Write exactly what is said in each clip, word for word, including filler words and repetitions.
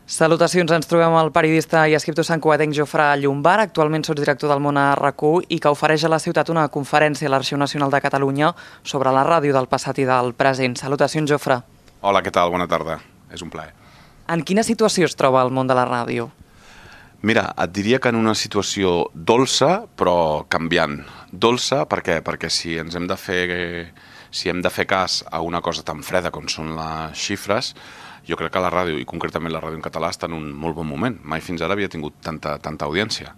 Salutacions, ens trobem amb el periodista i escriptor santcugatenc Jofre Llombart, actualment sotsdirector del Món a RAC u i que ofereix a la ciutat una conferència a l'Arxiu Nacional de Catalunya sobre la ràdio del passat i del present. Salutacions, Jofre. Hola, què tal? Bona tarda. És un plaer. En quina situació es troba el món de la ràdio? Mira, et diria que en una situació dolça, però canviant. Dolça per què? Perquè si ens hem de fer, si hem de fer cas a una cosa tan freda com són les xifres, jo crec que la ràdio, i concretament la ràdio en català, està en un molt bon moment. Mai fins ara havia tingut tanta, tanta audiència.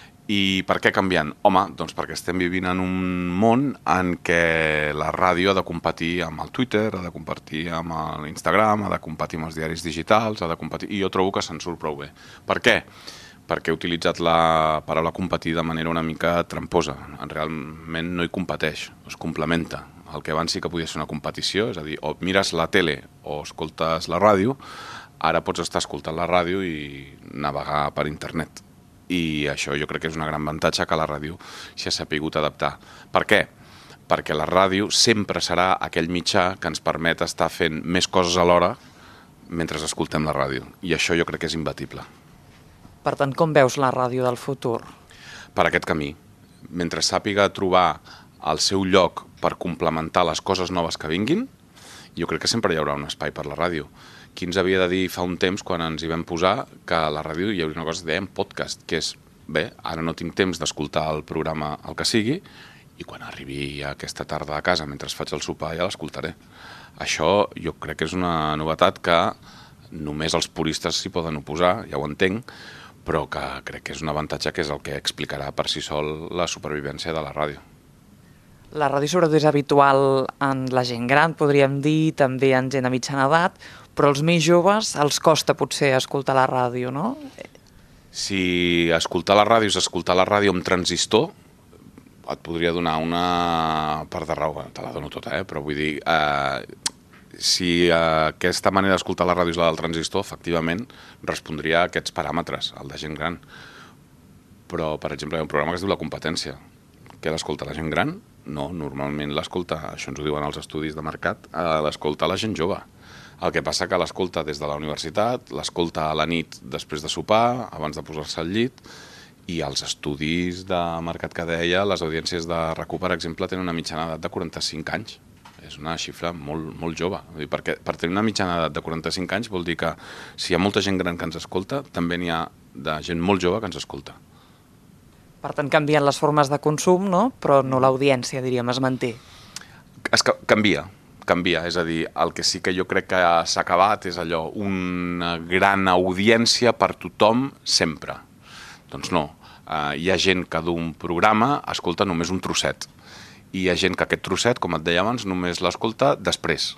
I per què canviant? Home, doncs perquè estem vivint en un món en què la ràdio ha de competir amb el Twitter, ha de competir amb l'Instagram, ha de competir amb els diaris digitals, ha de competir... i jo trobo que se'n surt prou bé. Per què? Perquè he utilitzat la paraula competir de manera una mica tramposa. Realment no hi competeix, es complementa. El que abans sí que podia ser una competició, és a dir, o mires la tele o escoltes la ràdio, ara pots estar escoltant la ràdio i navegar per internet. I això jo crec que és un gran avantatge que la ràdio s'hi ha sapigut adaptar. Per què? Perquè la ràdio sempre serà aquell mitjà que ens permet estar fent més coses alhora mentre escoltem la ràdio. I això jo crec que és imbatible. Per tant, com veus la ràdio del futur? Per aquest camí. Mentre sàpiga trobar el seu lloc per complementar les coses noves que vinguin, jo crec que sempre hi haurà un espai per la ràdio. Qui ens havia de dir fa un temps, quan ens hi vam posar, que a la ràdio hi hauria una cosa que dèiem podcast, que és, bé, ara no tinc temps d'escoltar el programa el que sigui, i quan arribi aquesta tarda a casa mentre faig el sopar ja l'escoltaré. Això jo crec que és una novetat que només els puristes s'hi poden oposar, ja ho entenc, però que crec que és un avantatge que és el que explicarà per si sol la supervivència de la ràdio. La ràdio sobretot és habitual en la gent gran, podríem dir, també en gent de mitjana edat, però als més joves els costa potser escoltar la ràdio, no? Si escoltar la ràdio és escoltar la ràdio amb transistor, et podria donar una part de raó, te la dono tota, eh? Però vull dir, eh, si eh, aquesta manera d'escoltar la ràdio és la del transistor, efectivament respondria a aquests paràmetres, el de gent gran. Però, per exemple, hi ha un programa que es diu La Competència. Què l'escolta la gent gran? No, normalment l'escolta, això ens ho diuen els estudis de mercat, eh, l'escolta la gent jove. El que passa que l'escolta des de la universitat, l'escolta a la nit després de sopar, abans de posar-se al llit, i els estudis de mercat que deia, les audiències de RAC u, per exemple, tenen una mitjana edat de quaranta-cinc anys. És una xifra molt, molt jove. Perquè per tenir una mitjana edat de quaranta-cinc anys vol dir que si hi ha molta gent gran que ens escolta, també n'hi ha de gent molt jove que ens escolta. Per tant, canvien les formes de consum, no? Però no l'audiència, diríem, es manté. Es ca canvia, canvia. És a dir, el que sí que jo crec que s'ha acabat és allò, una gran audiència per tothom sempre. Doncs no. Uh, hi ha gent que d'un programa escolta només un trosset. I hi ha gent que aquest trosset, com et deia abans, només l'escolta després.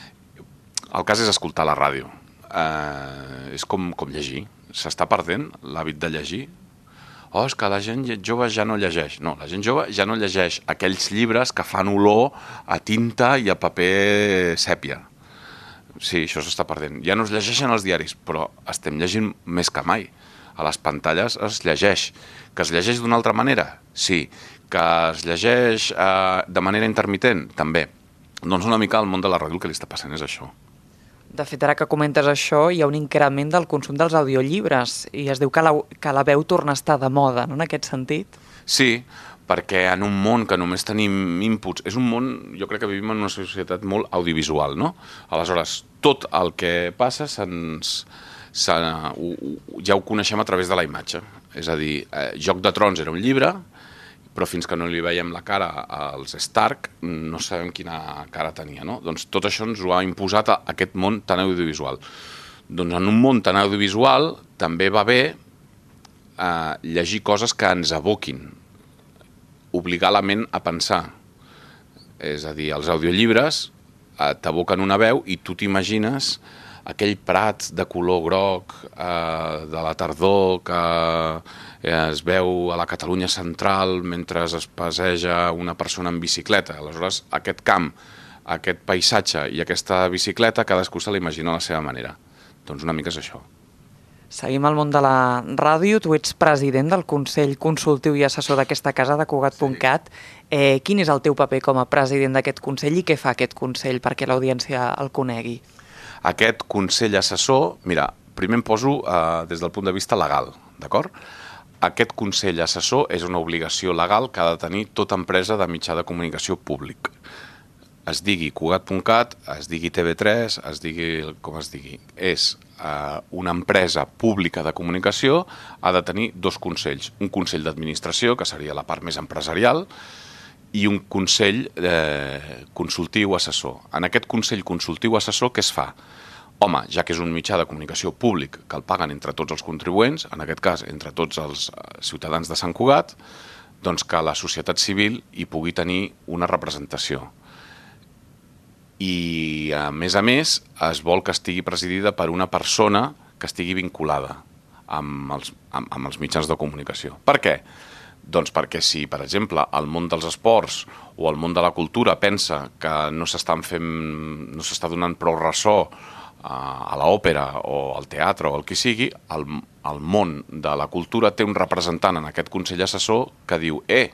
El cas és escoltar la ràdio. Uh, és com, com llegir. S'està perdent l'hàbit de llegir. Oh, és que la gent jove ja no llegeix. No, la gent jove ja no llegeix aquells llibres que fan olor a tinta i a paper sèpia. Sí, això s'està perdent. Ja no es llegeixen els diaris, però estem llegint més que mai. A les pantalles es llegeix. Que es llegeix d'una altra manera? Sí. Que es llegeix eh, de manera intermitent? També. Doncs una mica al món de la ràdio el que li està passant és això. De fet, ara que comentes això, hi ha un increment del consum dels audiollibres i es diu que la, que la veu torna a estar de moda, no?, en aquest sentit. Sí, perquè en un món que només tenim inputs, és un món, jo crec que vivim en una societat molt audiovisual, no? Aleshores, tot el que passa se'ns, se, ho, ja ho coneixem a través de la imatge. És a dir, eh, Joc de Trons era un llibre, però fins que no li veiem la cara als Stark no sabem quina cara tenia, no? Doncs tot això ens ho ha imposat a aquest món tan audiovisual. Doncs en un món tan audiovisual també va bé eh, llegir coses que ens aboquin, obligar la ment a pensar. És a dir, els audiollibres eh, t'aboquen una veu i tu t'imagines aquell prat de color groc eh, de la tardor que es veu a la Catalunya central mentre es passeja una persona en bicicleta. Aleshores, aquest camp, aquest paisatge i aquesta bicicleta, cadascú se l'imagina a la seva manera. Doncs una mica és això. Seguim al món de la ràdio. Tu ets president del Consell Consultiu i Assessor d'aquesta casa, de Cugat punt cat. Eh, quin és el teu paper com a president d'aquest Consell i què fa aquest Consell perquè l'audiència el conegui? Aquest Consell Assessor, mira, primer em poso eh, des del punt de vista legal, d'acord? Aquest Consell Assessor és una obligació legal que ha de tenir tota empresa de mitjà de comunicació públic. Es digui Cugat punt cat, es digui T V tres, es digui com es digui. És eh, una empresa pública de comunicació, ha de tenir dos consells. Un consell d'administració, que seria la part més empresarial, i un consell eh, consultiu assessor. En aquest consell consultiu assessor, què es fa? Home, ja que és un mitjà de comunicació públic que el paguen entre tots els contribuents, en aquest cas entre tots els ciutadans de Sant Cugat, doncs que la societat civil hi pugui tenir una representació. I, a més a més, es vol que estigui presidida per una persona que estigui vinculada amb els, amb, amb els mitjans de comunicació. Per què? Doncs perquè si, per exemple, el món dels esports o el món de la cultura pensa que no s'estan fent, no s'està donant prou ressò a l'òpera o al teatre o el que sigui, el, el món de la cultura té un representant en aquest Consell Assessor que diu eh,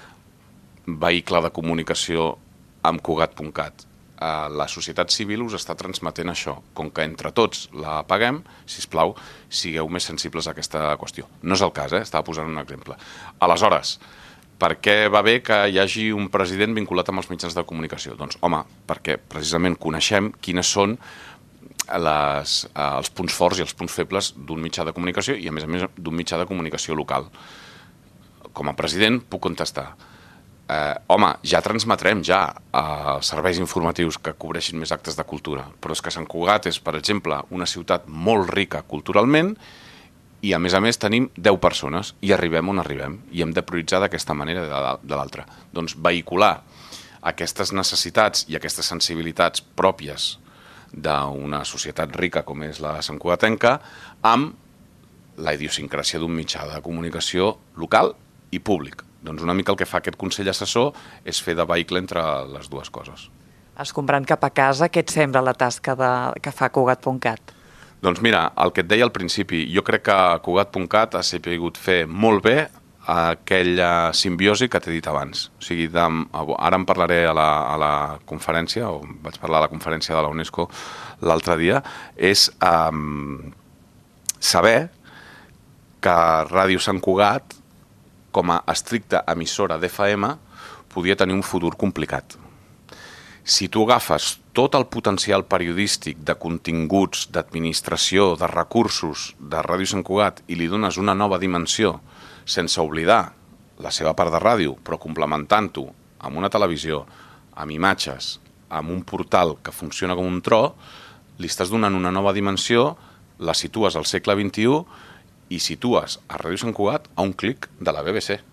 vehicle de comunicació amb Cugat punt cat. La societat civil us està transmetent això. Com que entre tots la paguem, sisplau, sigueu més sensibles a aquesta qüestió. No és el cas, eh? Estava posant un exemple. Aleshores, per què va bé que hi hagi un president vinculat amb els mitjans de comunicació? Doncs, home, perquè precisament coneixem quines són Les, eh, els punts forts i els punts febles d'un mitjà de comunicació i, a més a més, d'un mitjà de comunicació local. Com a president puc contestar. Eh, home, ja transmetrem ja eh, serveis informatius que cobreixin més actes de cultura, però és que Sant Cugat és, per exemple, una ciutat molt rica culturalment i, a més a més, tenim deu persones i arribem on arribem i hem de prioritzar d'aquesta manera de, de l'altra. Doncs vehicular aquestes necessitats i aquestes sensibilitats pròpies d'una societat rica com és la santcugatenca amb la idiosincràsia d'un mitjà de comunicació local i públic. Doncs una mica el que fa aquest Consell Assessor és fer de vehicle entre les dues coses. Es comprant cap a casa, què et sembla la tasca de, que fa Cugat punt cat? Doncs mira, el que et deia al principi, jo crec que Cugat punt cat ha sabut fer molt bé aquella simbiosi que t'he dit abans. O sigui, de, ara en parlaré a la, a la conferència, o vaig parlar a la conferència de la UNESCO l'altre dia, és um, saber que Ràdio Sant Cugat, com a estricta emissora d'F M, podia tenir un futur complicat. Si tu agafes tot el potencial periodístic de continguts, d'administració, de recursos de Ràdio Sant Cugat i li dones una nova dimensió, sense oblidar la seva part de ràdio, però complementant-ho amb una televisió, amb imatges, amb un portal que funciona com un tro, li estàs donant una nova dimensió, la situes al segle vint-i-u i situes a Ràdio Sant Cugat a un clic de la B B C.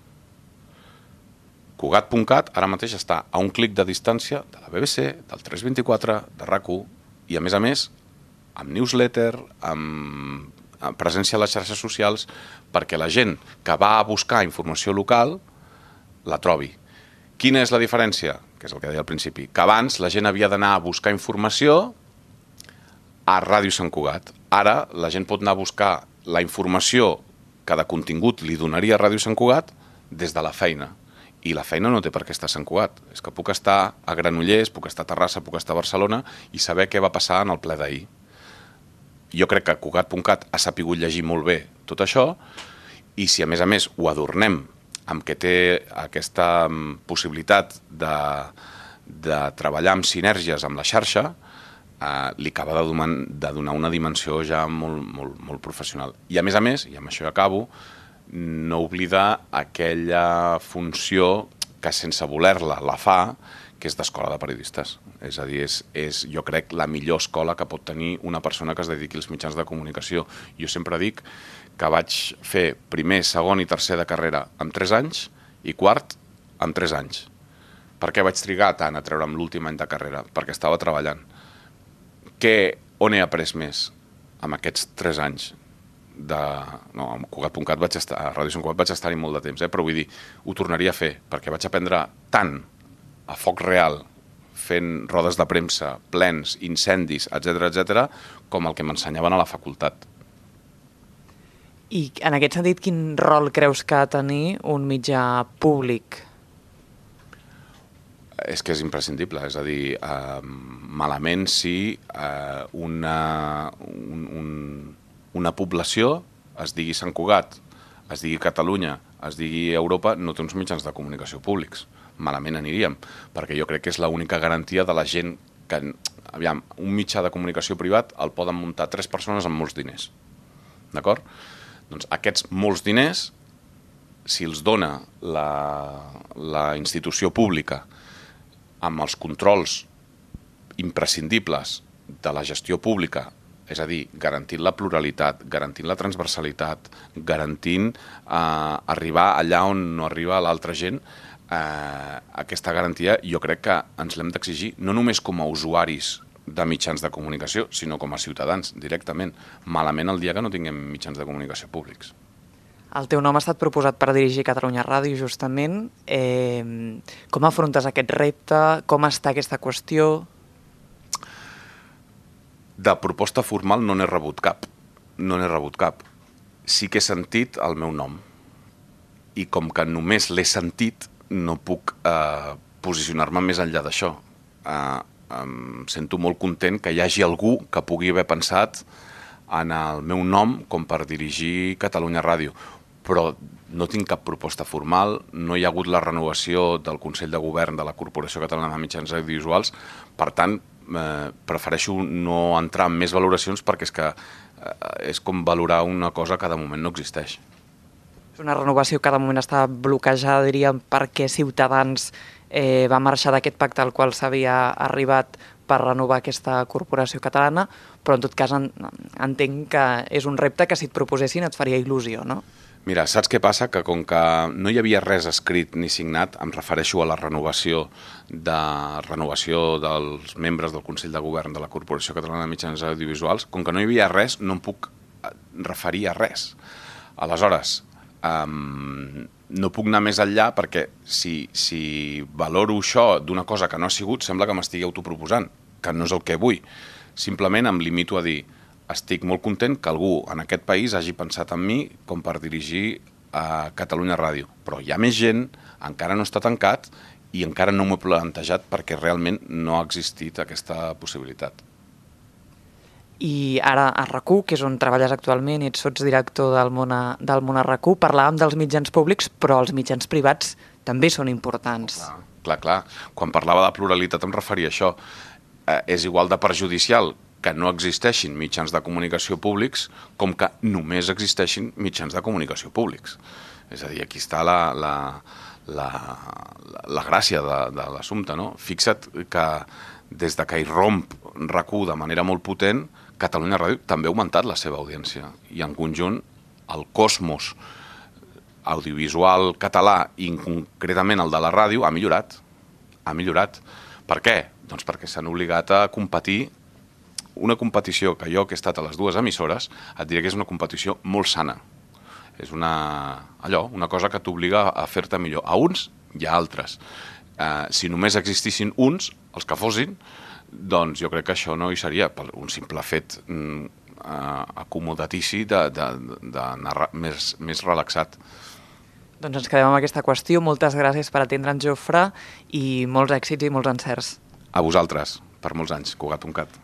Cugat punt cat ara mateix està a un clic de distància de la B B C, del tres vint-i-quatre, de RAC u, i a més a més amb newsletter, amb presència a les xarxes socials, perquè la gent que va a buscar informació local la trobi. Quina és la diferència? Que és el que deia al principi. Que abans la gent havia d'anar a buscar informació a Ràdio Sant Cugat. Ara la gent pot anar a buscar la informació que de contingut li donaria a Ràdio Sant Cugat des de la feina. I la feina no té per què estar a Sant Cugat. És que puc estar a Granollers, puc estar a Terrassa, puc estar a Barcelona i saber què va passar en el ple d'ahir. Jo crec que Cugat punt cat ha sapigut llegir molt bé tot això i si a més a més ho adornem amb que té aquesta possibilitat de, de treballar amb sinergies amb la xarxa, eh, li acaba de, donar, de donar una dimensió ja molt, molt, molt professional. I a més a més, i amb això ja acabo, no oblidar aquella funció que sense voler-la la fa, que és d'escola de periodistes. És a dir, és, és, jo crec, la millor escola que pot tenir una persona que es dediqui als mitjans de comunicació. Jo sempre dic que vaig fer primer, segon i tercer de carrera en tres anys i quart en tres anys. Per què vaig trigar tant a treure'm l'últim any de carrera? Perquè estava treballant. Que, on he après més amb aquests tres anys? De, no, amb Cugat punt cat vaig estar, a Ràdio Sant Cugat vaig estar-hi molt de temps, eh? Però vull dir, ho tornaria a fer, perquè vaig aprendre tant a foc real, fent rodes de premsa, plens, incendis, etcètera, etcètera, com el que m'ensenyaven a la facultat. I en aquest sentit, quin rol creus que ha de tenir un mitjà públic? És que és imprescindible, és a dir, eh, malament si eh, una, un, un, una població, es digui Sant Cugat, es digui Catalunya, es digui Europa, no té uns mitjans de comunicació públics. Malament aniríem, perquè jo crec que és l'única garantia de la gent que, aviam, un mitjà de comunicació privat el poden muntar tres persones amb molts diners. D'acord? Doncs aquests molts diners, si els dona la, la institució pública amb els controls imprescindibles de la gestió pública, és a dir, garantint la pluralitat, garantint la transversalitat, garantint eh, arribar allà on no arriba l'altra gent, eh, aquesta garantia jo crec que ens l'hem d'exigir no només com a usuaris de mitjans de comunicació, sinó com a ciutadans, directament. Malament el dia que no tinguem mitjans de comunicació públics. El teu nom ha estat proposat per dirigir Catalunya Ràdio, justament. Eh, com afrontes aquest repte? Com està aquesta qüestió? De proposta formal no n'he rebut cap. No n'he rebut cap. Sí que he sentit el meu nom. I com que només l'he sentit, no puc eh, posicionar-me més enllà d'això. Eh, em sento molt content que hi hagi algú que pugui haver pensat en el meu nom com per dirigir Catalunya Ràdio. Però no tinc cap proposta formal, no hi ha hagut la renovació del Consell de Govern de la Corporació Catalana de Mitjans Audiovisuals, per tant, eh, prefereixo no entrar en més valoracions perquè és que eh, és com valorar una cosa que de moment no existeix. És una renovació que de moment està bloquejada, diríem, perquè Ciutadans eh, va marxar d'aquest pacte al qual s'havia arribat per renovar aquesta corporació catalana, però en tot cas en, entenc que és un repte que si et proposessin et faria il·lusió, no? Mira, saps què passa? Que com que no hi havia res escrit ni signat, em refereixo a la renovació de renovació dels membres del Consell de Govern de la Corporació Catalana de Mitjans Audiovisuals, com que no hi havia res, no em puc referir a res. Aleshores, um, no puc anar més enllà perquè si, si valoro això d'una cosa que no ha sigut, sembla que m'estigui autoproposant, que no és el que vull. Simplement em limito a dir estic molt content que algú en aquest país hagi pensat en mi com per dirigir a Catalunya Ràdio. Però hi ha més gent, encara no està tancat i encara no m'ho he plantejat perquè realment no ha existit aquesta possibilitat. I ara a RAC1, que és on treballes actualment, ets sotsdirector del món, del món a RAC1, parlàvem dels mitjans públics, però els mitjans privats també són importants. Clar, clar, clar. Quan parlava de pluralitat em referia a això. Eh, és igual de perjudicial que no existeixin mitjans de comunicació públics com que només existeixin mitjans de comunicació públics. És a dir, aquí està la, la, la, la gràcia de, de l'assumpte, no? Fixa't que des de que hi romp RAC1 de manera molt potent, Catalunya Ràdio també ha augmentat la seva audiència. I en conjunt, el cosmos audiovisual català, i concretament el de la ràdio, ha millorat. Ha millorat. Per què? Doncs perquè s'han obligat a competir. Una competició que jo, que he estat a les dues emissores, et diré que és una competició molt sana. És una, allò, una cosa que t'obliga a fer-te millor. A uns i a altres. Eh, si només existissin uns, els que fossin, doncs jo crec que això no hi seria, per un simple fet mm, eh, acomodatici d'anar més, més relaxat. Doncs ens quedem amb aquesta qüestió. Moltes gràcies per atendre'ns, Jofre, i molts èxits i molts encerts. A vosaltres, per molts anys, Cugat-Uncat.